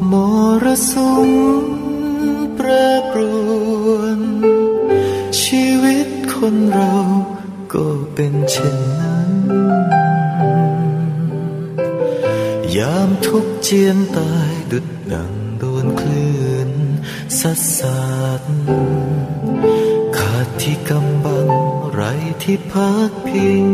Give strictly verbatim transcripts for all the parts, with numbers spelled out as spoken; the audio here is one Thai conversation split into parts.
มรสุมแปรปรวนชีวิตคนเราก็เป็นเช่นนั้นยามทุกข์เจียนตายดุจดังโดนคลื่นซัดสาดขาดที่กำบังไรที่พักพิง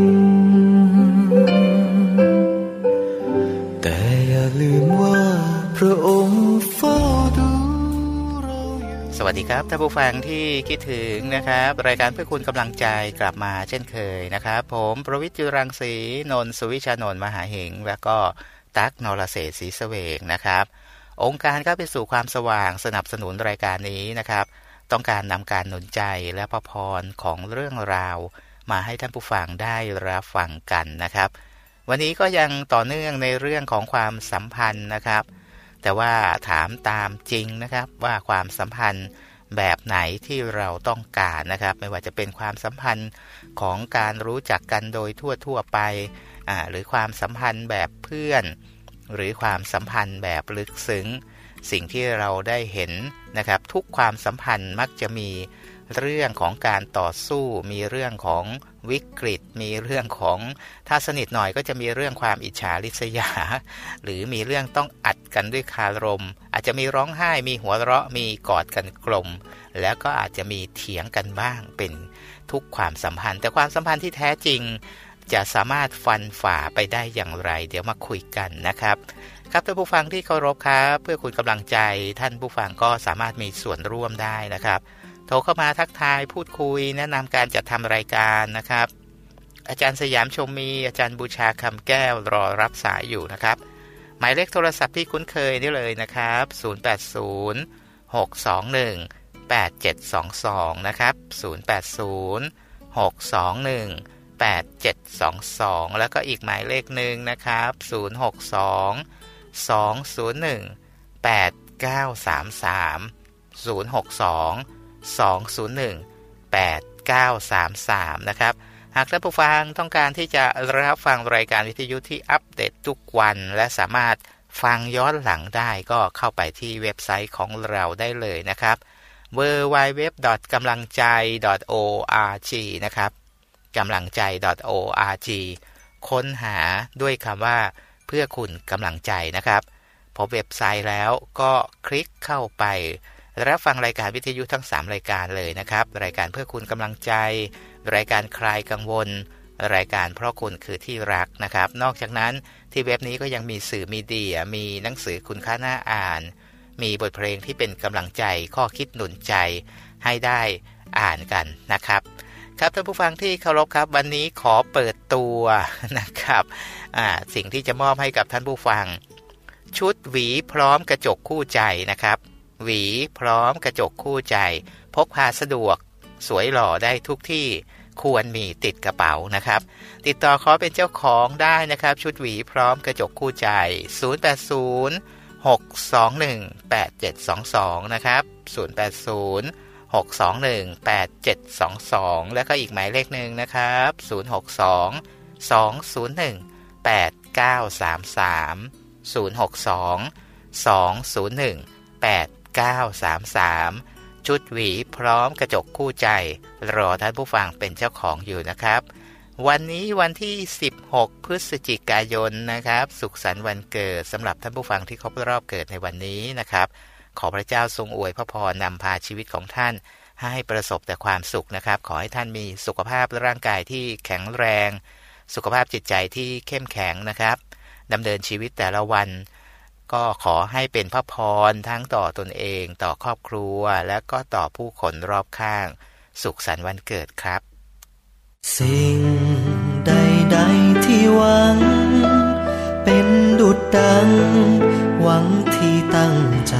แต่อย่าลืมว่าพระองค์เฝ้าดูเราอยู่สวัสดีครับท่านผู้ฟังที่คิดถึงนะครับรายการเพื่อคุณกำลังใจกลับมาเช่นเคยนะครับผมประวิตร จุรังสีนนท์ สุวิชานนท์มหาเหงแล้วก็ตั๊ก นรเศรษฐ์ ศรีเสวกนะครับองค์การก้าวไปสู่ความสว่างสนับสนุนรายการนี้นะครับต้องการนำการหนุนใจและพระพรของเรื่องราวมาให้ท่านผู้ฟังได้รับฟังกันนะครับวันนี้ก็ยังต่อเนื่องในเรื่องของความสัมพันธ์นะครับแต่ว่าถามตามจริงนะครับว่าความสัมพันธ์แบบไหนที่เราต้องการนะครับไม่ว่าจะเป็นความสัมพันธ์ของการรู้จักกันโดยทั่วๆไปอ่าหรือความสัมพันธ์แบบเพื่อนหรือความสัมพันธ์แบบลึกซึ้งสิ่งที่เราได้เห็นนะครับทุกความสัมพันธ์มักจะมีเรื่องของการต่อสู้มีเรื่องของวิกฤตมีเรื่องของถ้าสนิทหน่อยก็จะมีเรื่องความอิจฉาริษยาหรือมีเรื่องต้องอัดกันด้วยคารมอาจจะมีร้องไห้มีหัวเราะมีกอดกันกลมแล้วก็อาจจะมีเถียงกันบ้างเป็นทุกความสัมพันธ์แต่ความสัมพันธ์ที่แท้จริงจะสามารถฟันฝ่าไปได้อย่างไรเดี๋ยวมาคุยกันนะครับครับท่านผู้ฟังที่เคารพครับเพื่อคุณกำลังใจท่านผู้ฟังก็สามารถมีส่วนร่วมได้นะครับโทรเข้ามาทักทายพูดคุยแนะนำการจัดทำรายการนะครับอาจารย์สยามชมมีอาจารย์บูชาคำแก้วรอรับสายอยู่นะครับหมายเลขโทรศัพท์ที่คุ้นเคยนี่เลยนะครับศูนย์ แปด ศูนย์ หก สอง หนึ่ง แปด เจ็ด สอง สองนะครับศูนย์ แปด ศูนย์ หก สอง หนึ่ง แปด เจ็ด สอง สองแล้วก็อีกหมายเลขหนึ่งนะครับศูนย์ หก สอง สอง ศูนย์ หนึ่ง แปด เก้า สาม สามศูนย์ หก สอง สอง ศูนย์ หนึ่ง แปด เก้า สาม สามนะครับหากท่านผู้ฟังต้องการที่จะรับฟังรายการวิทยุที่อัปเดตทุกวันและสามารถฟังย้อนหลังได้ก็เข้าไปที่เว็บไซต์ของเราได้เลยนะครับ ดับเบิลยู ดับเบิลยู ดับเบิลยู ดอท กำลังใจ ดอท โอ อาร์ จี นะครับกำลังใจ ดอท โอ อาร์ จี ค้นหาด้วยคำว่าเพื่อคุณกำลังใจนะครับพอเว็บไซต์แล้วก็คลิกเข้าไปรับฟังรายการวิทยุทั้งสามรายการเลยนะครับรายการเพื่อคุณกำลังใจรายการคลายกังวลรายการเพราะคุณคือที่รักนะครับนอกจากนั้นที่เว็บนี้ก็ยังมีสื่อมีเดียมีหนังสือคุณค่าน่าอ่านมีบทเพลงที่เป็นกำลังใจข้อคิดหนุนใจให้ได้อ่านกันนะครับครับท่านผู้ฟังที่เคารพครับวันนี้ขอเปิดตัวนะครับอ่าสิ่งที่จะมอบให้กับท่านผู้ฟังชุดหวีพร้อมกระจกคู่ใจนะครับหวีพร้อมกระจกคู่ใจพกพาสะดวกสวยหล่อได้ทุกที่ควรมีติดกระเป๋านะครับติดต่อขอเป็นเจ้าของได้นะครับชุดหวีพร้อมกระจกคู่ใจศูนย์ แปด ศูนย์ หก สอง หนึ่ง แปด เจ็ด สอง สองนะครับศูนย์ แปด ศูนย์ หก สอง หนึ่ง แปด เจ็ด สอง สองแล้วก็อีกหมายเลขหนึ่งนะครับศูนย์ หก สอง สอง ศูนย์ หนึ่ง แปด เก้า สาม สามศูนย์ หก สอง สอง ศูนย์ หนึ่ง แปด เก้า สาม สามชุดหวีพร้อมกระจกคู่ใจรอท่านผู้ฟังเป็นเจ้าของอยู่นะครับวันนี้วันที่สิบหกพฤศจิกายนนะครับสุขสันต์วันเกิดสำหรับท่านผู้ฟังที่ครบรอบเกิดในวันนี้นะครับขอพระเจ้าทรงอวยพระพรนำพาชีวิตของท่านให้ประสบแต่ความสุขนะครับขอให้ท่านมีสุขภาพร่างกายที่แข็งแรงสุขภาพจิตใจที่เข้มแข็งนะครับดำเนินชีวิตแต่ละวันก็ขอให้เป็นพระพรทั้งต่อตนเองต่อครอบครัวและก็ต่อผู้คนรอบข้างสุขสันต์วันเกิดครับสิ่งใดๆที่หวังเป็นดุจดังหวังที่ตั้งใจ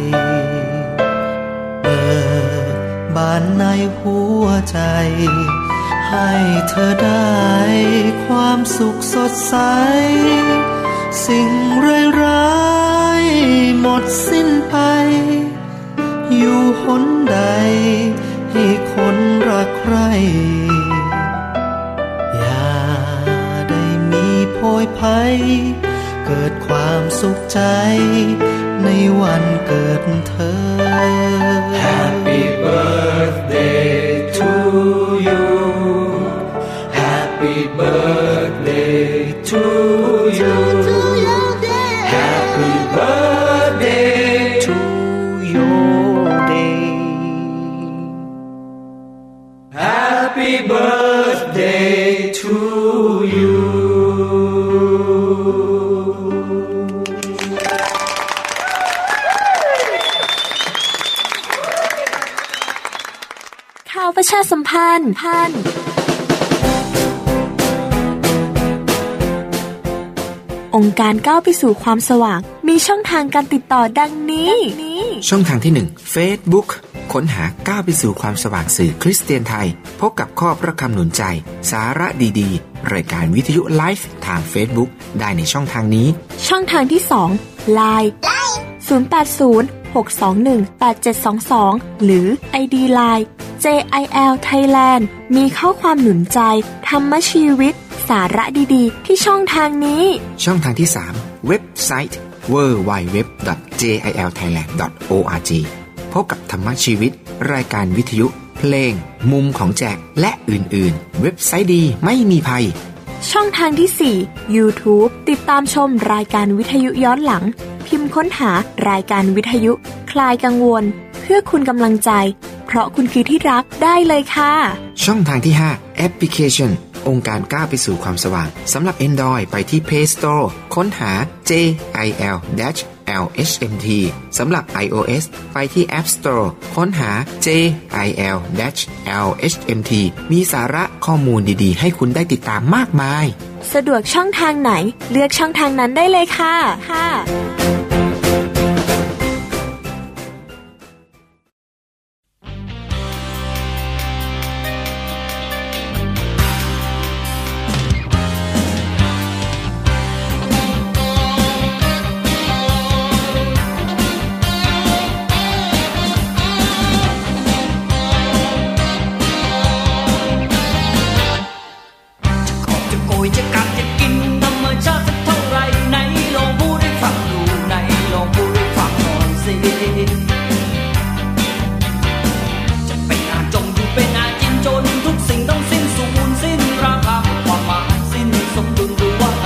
เปิดบานในหัวใจให้เธอได้ความสุขสดใสสิ่งร้ายๆหมดสิ้นไปอยู่หนใดให้คนรักใครอย่าได้มีโพยภัยเกิดความสุขใจในในวันเกิดเธอ Happy birthday to you Happy birthday to you Happy birthday to your day Happy birthday to you ข่าวประชาสัมพันธ์พันองค์การก้าวไปสู่ความสว่างมีช่องทางการติดต่อดังนี้ช่องทางที่หนึ่ง Facebook ค้นหาก้าวไปสู่ความสว่างสื่อคริสเตียนไทยพบกับข้อพระคำหนุนใจสาระดีๆรายการวิทยุไลฟ์ทาง Facebook ได้ในช่องทางนี้ช่องทางที่สอง ไลน์ ศูนย์ แปด ศูนย์ หก สอง หนึ่ง แปด เจ็ด สอง สอง หรือ ไอ ดี ไลน์ เจ ไอ แอล Thailand มีข้อความหนุนใจธรรมชีวิตสาระดีๆที่ช่องทางนี้ช่องทางที่สามเว็บไซต์ ดับเบิลยู ดับเบิลยู ดับเบิลยู ดอท เจ ไอ แอล ไทยแลนด์ ดอท โอ อาร์ จี พบกับธรรมชีวิตรายการวิทยุเพลงมุมของแจกและอื่นๆเว็บไซต์ดีไม่มีภัยช่องทางที่สี่ YouTube ติดตามชมรายการวิทยุย้อนหลังพิมพ์ค้นหารายการวิทยุคลายกังวลเพื่อคุณกำลังใจเพราะคุณคือที่รักได้เลยค่ะช่องทางที่ห้าแอปพลิเคชันองค์การก้าวไปสู่ความสว่างสำหรับ Android ไปที่ Play Store ค้นหา เจ ไอ แอล แอล เอช เอ็ม ที สำหรับ iOS ไปที่ App Store ค้นหา เจ ไอ แอล แอล เอช เอ็ม ที มีสาระข้อมูลดีๆให้คุณได้ติดตามมากมายสะดวกช่องทางไหนเลือกช่องทางนั้นได้เลยค่ะค่ะจะกัดจะกินธรรมชาติสักเท่าไรไหนลองพูดให้ฟังดูไหนลองพูดให้ฟังหน่อยสิจะเป็นอาจงอยู่เป็นอาจินจนทุกสิ่งต้องสิ้นสูญสิ้นราคาความหมายสิ้นสมดุลหรือว่าไง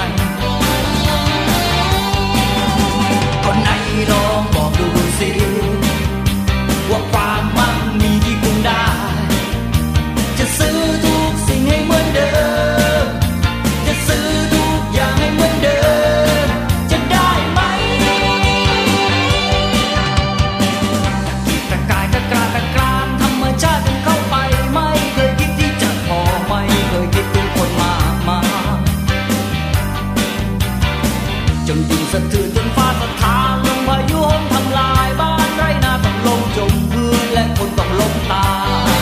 ก็ไหนลองบอกดูสิว่าความมั่งมีที่คุณได้จะซื้อทุกสิ่งให้เหมือนเดิมซื้อทุกอย่างให้เหมือนเดิมจะได้ไหมตะกายตะกราตะกรามธรรมชาติเข้าไปไม่เคยคิดที่จะพอไม่เคยคิดถึงคนมากมายจนดินสะเทือนจนฟ้าสะท้านลงพายุโหมทำลายบ้านไร่นาต้องล้มจมพื้นและคนต้องล้มตาย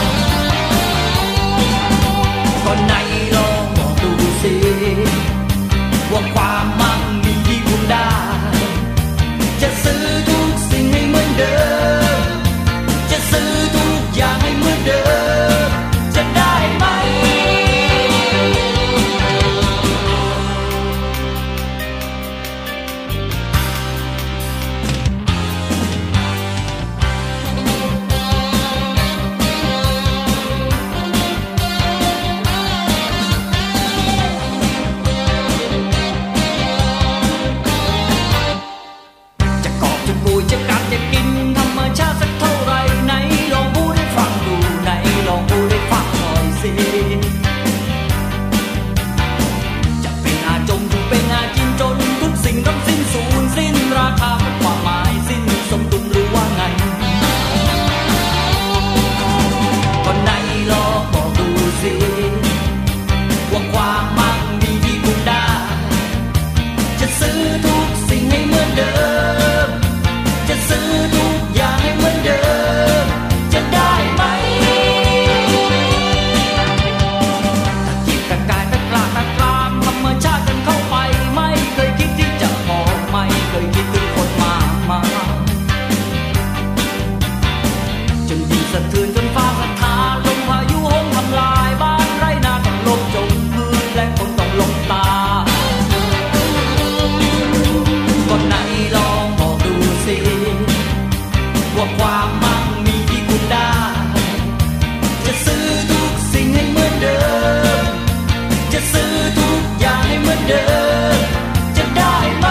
ก็ไหนลองบอกดูสิว่าความมั่งมีที่คุณได้จะซื้อทุกสิ่งให้เหมือนเดิมจะซื้อทุกอย่างให้เหมือนเดิมจะได้ไหมจะกัดจะกินธรรมชาติสักเท่าไรไหนลองพูดให้ฟังดูไหนลองพูดให้ฟังหน่อยสิจะเป็นอาจงอยู่เป็นอาจินจนทุกสิ่งต้องสิ้นสูญสิ้นราคาเป็นความหมายสิ้นสมดุลหรือว่าไงก็ไหนลองบอกดูสิว่าความมั่งมีที่คุณได้จะซื้อทุกสิ่งให้เหมือนเดิมจะซื้อทุกอย่างให้เหมือนเดิว่าความมั่งมีที่คุณได้จะซื้อทุกสิ่งให้เหมือนเดิมจะซื้อทุกอย่างให้เหมือนเดิมจะได้ไหม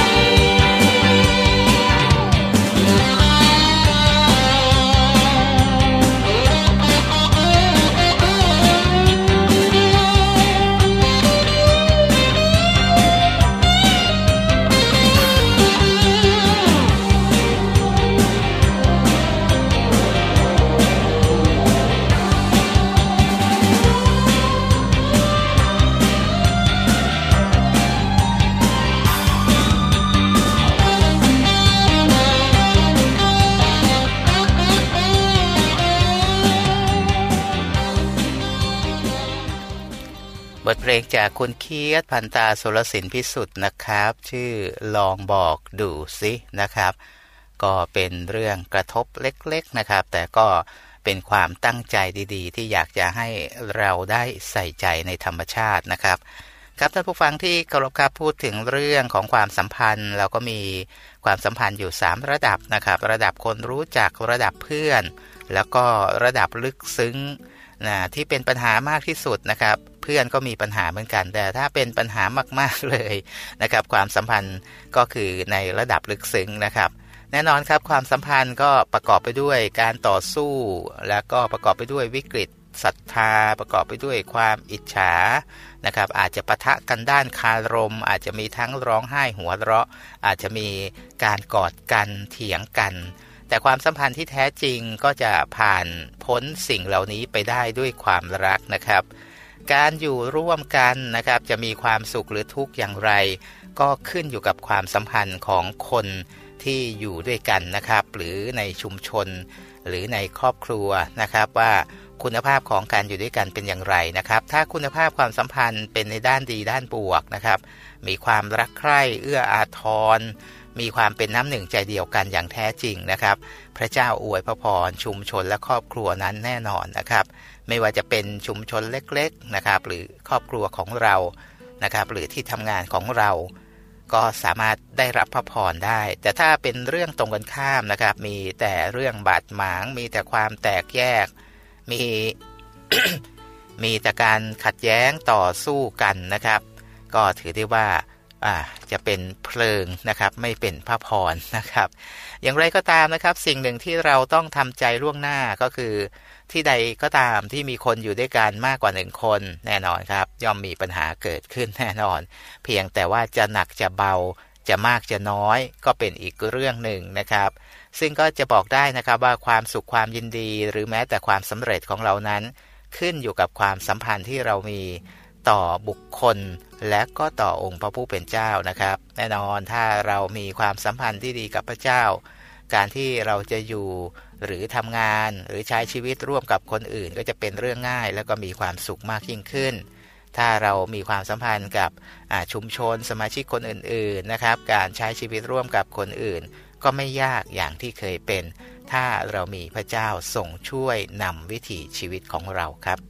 บทเพลงจากคุณเคียรติพันตาสุรศิลป์พิสุทธิ์นะครับชื่อลองบอกดูสินะครับก็เป็นเรื่องกระทบเล็กๆนะครับแต่ก็เป็นความตั้งใจดีๆที่อยากจะให้เราได้ใส่ใจในธรรมชาตินะครับครับท่านผู้ฟังที่เคารพครับพูดถึงเรื่องของความสัมพันธ์เราก็มีความสัมพันธ์อยู่สามระดับนะครับระดับคนรู้จักระดับเพื่อนแล้วก็ระดับลึกซึ้งนะที่เป็นปัญหามากที่สุดนะครับเพื่อนก็มีปัญหาเหมือนกันแต่ถ้าเป็นปัญหามากๆเลยนะครับความสัมพันธ์ก็คือในระดับลึกซึ้งนะครับแน่นอนครับความสัมพันธ์ก็ประกอบไปด้วยการต่อสู้แล้วก็ประกอบไปด้วยวิกฤตศรัทธาประกอบไปด้วยความอิจฉานะครับอาจจะปะทะกันด้านคารมอาจจะมีทั้งร้องไห้หัวเราะอาจจะมีการกอดกันเถียงกันแต่ความสัมพันธ์ที่แท้จริงก็จะผ่านพ้นสิ่งเหล่านี้ไปได้ด้วยความรักนะครับการอยู่ร่วมกันนะครับจะมีความสุขหรือทุกข์อย่างไรก็ขึ้นอยู่กับความสัมพันธ์ของคนที่อยู่ด้วยกันนะครับหรือในชุมชนหรือในครอบครัวนะครับว่าคุณภาพของการอยู่ด้วยกันเป็นอย่างไรนะครับถ้าคุณภาพความสัมพันธ์เป็นในด้านดีด้านบวกนะครับมีความรักใคร่เอื้ออาทรมีความเป็นน้ำหนึ่งใจเดียวกันอย่างแท้จริงนะครับพระเจ้าอวยพระพรชุมชนและครอบครัวนั้นแน่นอนนะครับไม่ว่าจะเป็นชุมชนเล็กๆนะครับหรือครอบครัวของเรานะครับหรือที่ทำงานของเราก็สามารถได้รับพระพรได้แต่ถ้าเป็นเรื่องตรงกันข้ามนะครับมีแต่เรื่องบาดหมางมีแต่ความแตกแยกมี มีแต่การขัดแย้งต่อสู้กันนะครับก็ถือได้ว่าอ่าจะเป็นเพลิงนะครับไม่เป็นพระพรนะครับอย่างไรก็ตามนะครับสิ่งหนึ่งที่เราต้องทำใจล่วงหน้าก็คือที่ใดก็ตามที่มีคนอยู่ด้วยกันมากกว่าหนึ่งคนแน่นอนครับย่อมมีปัญหาเกิดขึ้นแน่นอนเพียงแต่ว่าจะหนักจะเบาจะมากจะน้อยก็เป็นอีกเรื่องหนึ่งนะครับซึ่งก็จะบอกได้นะครับว่าความสุขความยินดีหรือแม้แต่ความสำเร็จของเรานั้นขึ้นอยู่กับความสัมพันธ์ที่เรามีต่อบุคคลและก็ต่อองค์พระผู้เป็นเจ้านะครับแน่นอนถ้าเรามีความสัมพันธ์ที่ดีกับพระเจ้าการที่เราจะอยู่หรือทำงานหรือใช้ชีวิตร่วมกับคนอื่นก็จะเป็นเรื่องง่ายแล้วก็มีความสุขมากยิ่งขึ้นถ้าเรามีความสัมพันธ์กับชุมชนสมาชิกคนอื่นๆนะครับการใช้ชีวิตร่วมกับคนอื่นก็ไม่ยากอย่างที่เคยเป็นถ้าเรามีพระเจ้าทรงช่วยนำวิถีชีวิตของเราครับ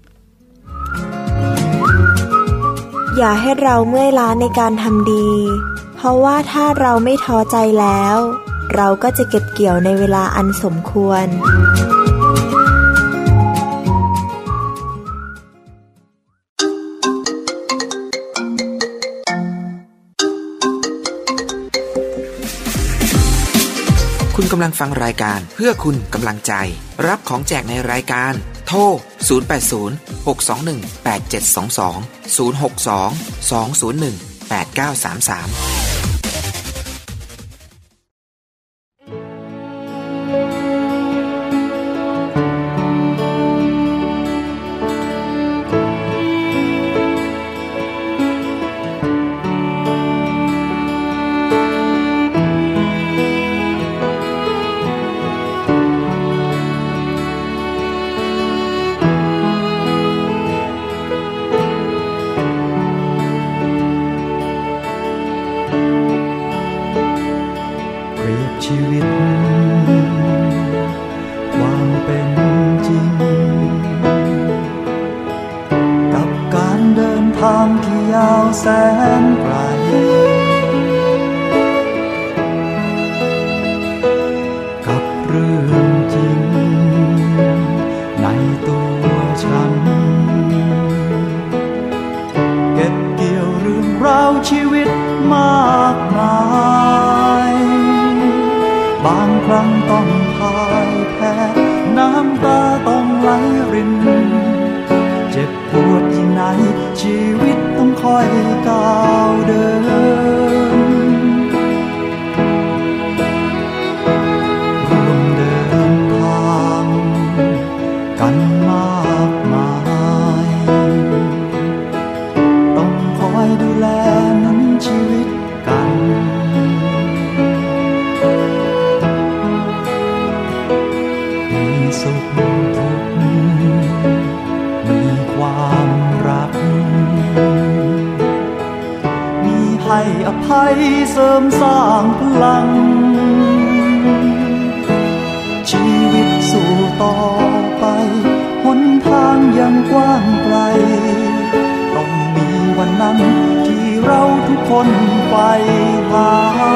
อย่าให้เราเมื่อยล้าในการทำดีเพราะว่าถ้าเราไม่ท้อใจแล้วเราก็จะเก็บเกี่ยวในเวลาอันสมควรคุณกำลังฟังรายการเพื่อคุณกำลังใจรับของแจกในรายการโทรศูนย์ แปด ศูนย์ หก สอง หนึ่ง แปด เจ็ด สอง สอง ศูนย์ หก สอง สอง ศูนย์ หนึ่ง แปด เก้า สาม สามสุขทุกข์มีความรักมีให้อภัยเสริมสร้างพลังชีวิตสู่ต่อไปหนทางยังกว้างไกลต้องมีวันนั้นที่เราทุกคนไปหา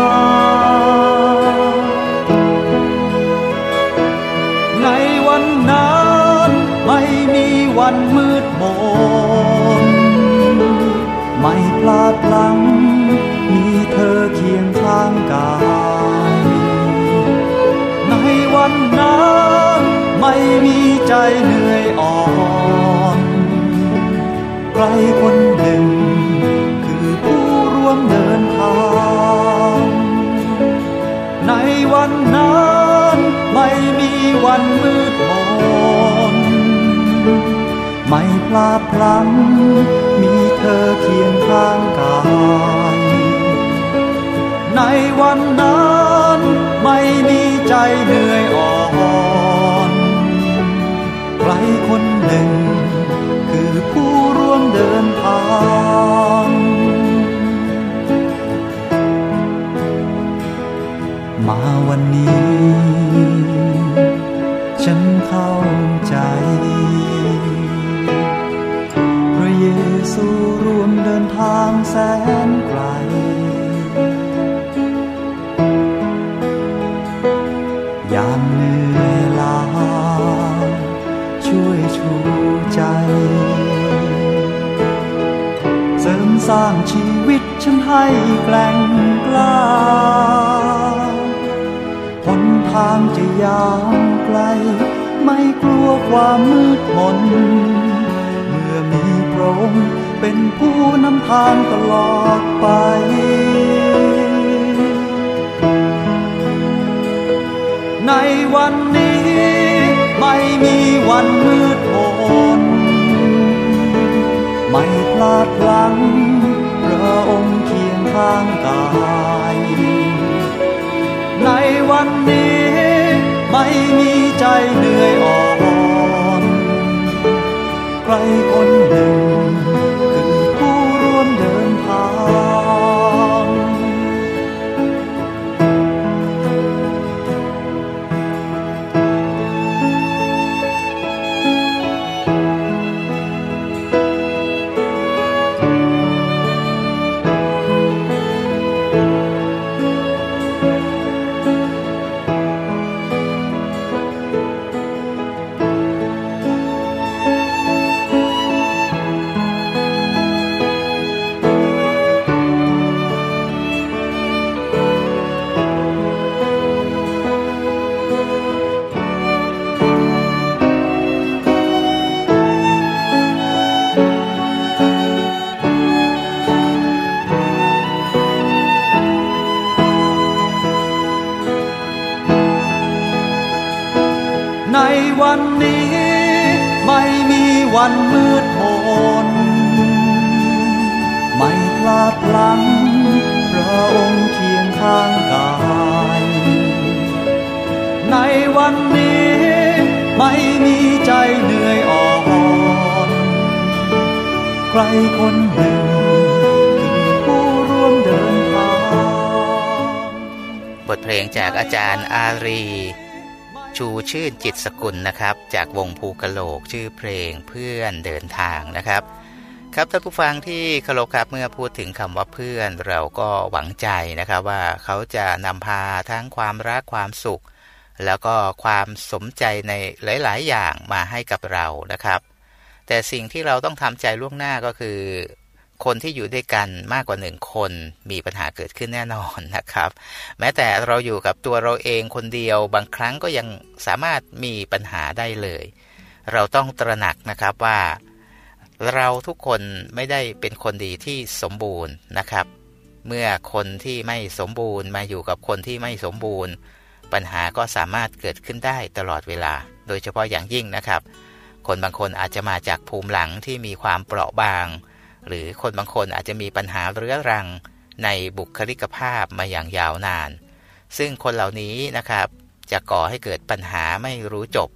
ในวันนั้นไม่มีวันมืดมนไม่พลาดพลั้งมีเธอเคียงข้างกายในวันนั้นไม่มีใจเหนื่อยอ่อนใครคนหนึ่งคือผู้ร่วมเดินทางในวันนั้นไม่มีวันมืดมนไม่พลาดพลั้งมีเธอเคียงข้างกายในวันนั้นไม่มีใจเหนื่อยอ่อนใครคนหนึ่งคือผู้ร่วมเดินทางมาวันนี้ฉันเข้าใจพระเยซูร่วมเดินทางแสนไกลยามเหนื่อยล้าช่วยชูใจเสริมสร้างชีวิตฉันให้แกร่งกล้าหนทางจะยาวไกลไม่กลัวความมืดมนเมื่อมีพระองค์เป็นผู้นำทางตลอดไปในวันนี้ไม่มีวันมืดมนไม่พลาดพลั้งพระองค์เคียงข้างกายในวันนี้ไม่มีใจเหนื่อยอ่อนใครคนหนึ่งคือผู้ร่วมเดินทางในวันนี้ไม่มีวันมืดมนไม่พลาดพลั้งพระองค์เคียงข้างกายในวันนี้ไม่มีใจเหนื่อยอ่อนใครคนหนึ่งคือผู้ร่วมเดินทางบทเพลงจากอาจารย์อารีชูชื่นจิตสกุลนะครับจากวงภูกะโหลกชื่อเพลงเพื่อนเดินทางนะครับครับท่านผู้ฟังที่เคารพครับเมื่อพูดถึงคำว่าเพื่อนเราก็หวังใจนะครับว่าเขาจะนำพาทั้งความรักความสุขแล้วก็ความสมใจในหลายๆอย่างมาให้กับเรานะครับแต่สิ่งที่เราต้องทำใจล่วงหน้าก็คือคนที่อยู่ด้วยกันมากกว่าหนึ่งคนมีปัญหาเกิดขึ้นแน่นอนนะครับแม้แต่เราอยู่กับตัวเราเองคนเดียวบางครั้งก็ยังสามารถมีปัญหาได้เลยเราต้องตระหนักนะครับว่าเราทุกคนไม่ได้เป็นคนดีที่สมบูรณ์นะครับเมื่อคนที่ไม่สมบูรณ์มาอยู่กับคนที่ไม่สมบูรณ์ปัญหาก็สามารถเกิดขึ้นได้ตลอดเวลาโดยเฉพาะอย่างยิ่งนะครับคนบางคนอาจจะมาจากภูมิหลังที่มีความเปราะบางหรือคนบางคนอาจจะมีปัญหาเรื้อรังในบุคลิกภาพมาอย่างยาวนานซึ่งคนเหล่านี้นะครับจะก่อให้เกิดปัญหาไม่รู้จบ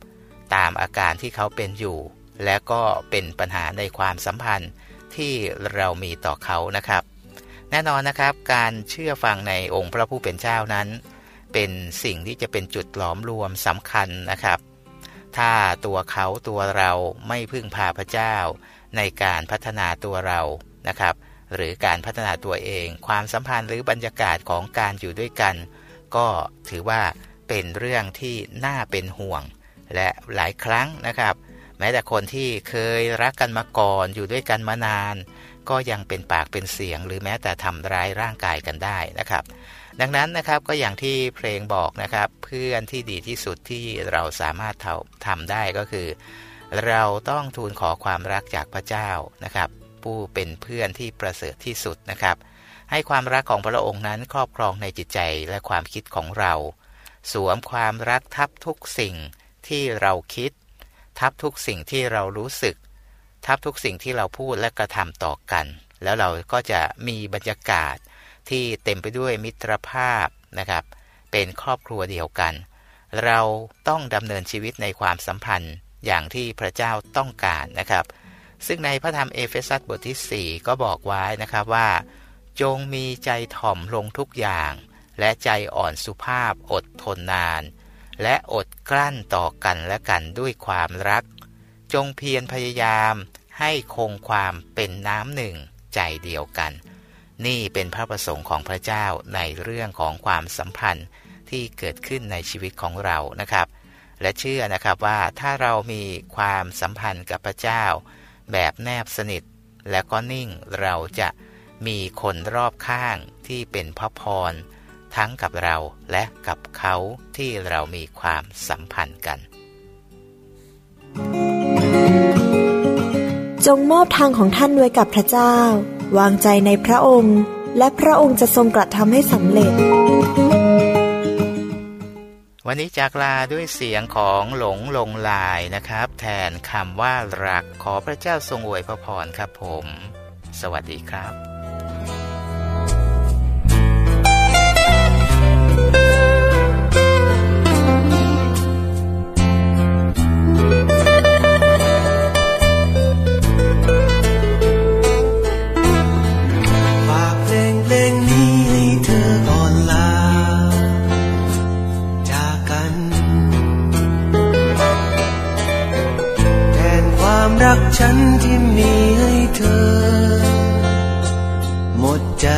ตามอาการที่เขาเป็นอยู่และก็เป็นปัญหาในความสัมพันธ์ที่เรามีต่อเขานะครับแน่นอนนะครับการเชื่อฟังในองค์พระผู้เป็นเจ้านั้นเป็นสิ่งที่จะเป็นจุดหลอมรวมสำคัญนะครับถ้าตัวเขาตัวเราไม่พึ่งพาพระเจ้าในการพัฒนาตัวเรานะครับหรือการพัฒนาตัวเองความสัมพันธ์หรือบรรยากาศของการอยู่ด้วยกันก็ถือว่าเป็นเรื่องที่น่าเป็นห่วงและหลายครั้งนะครับแม้แต่คนที่เคยรักกันมาก่อนอยู่ด้วยกันมานานก็ยังเป็นปากเป็นเสียงหรือแม้แต่ทำร้ายร่างกายกันได้นะครับดังนั้นนะครับก็อย่างที่เพลงบอกนะครับเพื่อนที่ดีที่สุดที่เราสามารถทำได้ก็คือเราต้องทูลขอความรักจากพระเจ้านะครับผู้เป็นเพื่อนที่ประเสริฐที่สุดนะครับให้ความรักของพระองค์นั้นครอบครองในจิตใจและความคิดของเราสวมความรักทับทุกสิ่งที่เราคิดทับทุกสิ่งที่เรารู้สึกทับทุกสิ่งที่เราพูดและกระทำต่อกันแล้วเราก็จะมีบรรยากาศที่เต็มไปด้วยมิตรภาพนะครับเป็นครอบครัวเดียวกันเราต้องดำเนินชีวิตในความสัมพันธ์อย่างที่พระเจ้าต้องการนะครับซึ่งในพระธรรมเอเฟซัสบทที่สี่ก็บอกไว้นะครับว่าจงมีใจถ่อมลงทุกอย่างและใจอ่อนสุภาพอดทนนานและอดกลั้นต่อกันและกันด้วยความรักจงเพียรพยายามให้คงความเป็นน้ำหนึ่งใจเดียวกันนี่เป็นพระประสงค์ของพระเจ้าในเรื่องของความสัมพันธ์ที่เกิดขึ้นในชีวิตของเรานะครับและเชื่อนะครับว่าถ้าเรามีความสัมพันธ์กับพระเจ้าแบบแนบสนิทและก็นิ่งเราจะมีคนรอบข้างที่เป็นพระพรทั้งกับเราและกับเขาที่เรามีความสัมพันธ์กันจงมอบทางของท่านไว้กับพระเจ้าวางใจในพระองค์และพระองค์จะทรงกระทำให้สำเร็จวันนี้จากลาด้วยเสียงของหลงลงลายนะครับแทนคำว่ารักขอพระเจ้าทรงอวยพระพรครับผมสวัสดีครับรักฉันที่มีให้เธอหมดใจ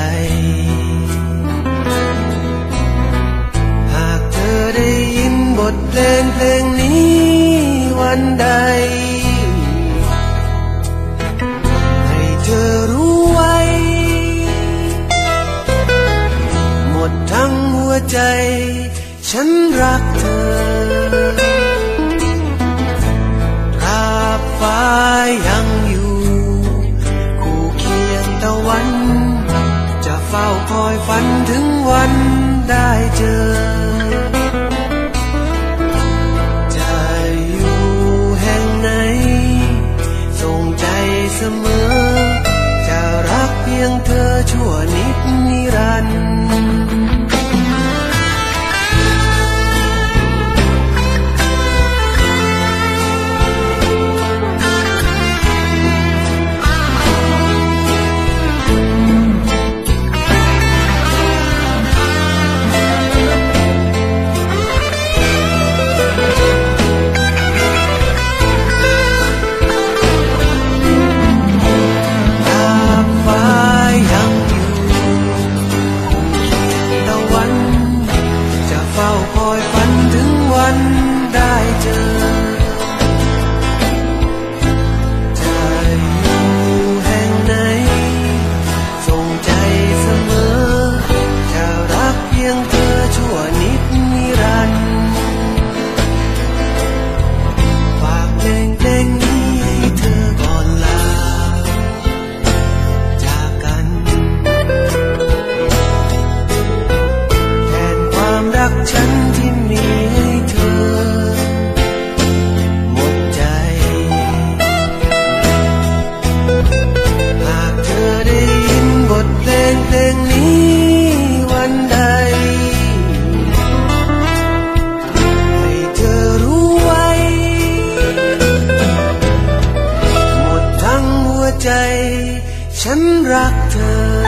หากเธอได้ยินบทเพลงเพลงนี้วันใดให้เธอรู้ไว้หมดทั้งหัวใจฉันรักเธอฟ้ายังอยู่คู่เคียงตะวันจะเฝ้าคอยฝันถึงวันได้เจอจะอยู่แห่งไหนส่งใจเสมอจะรักเพียงเธอชั่วนิดนิรันดร์ใจฉันรักเธอ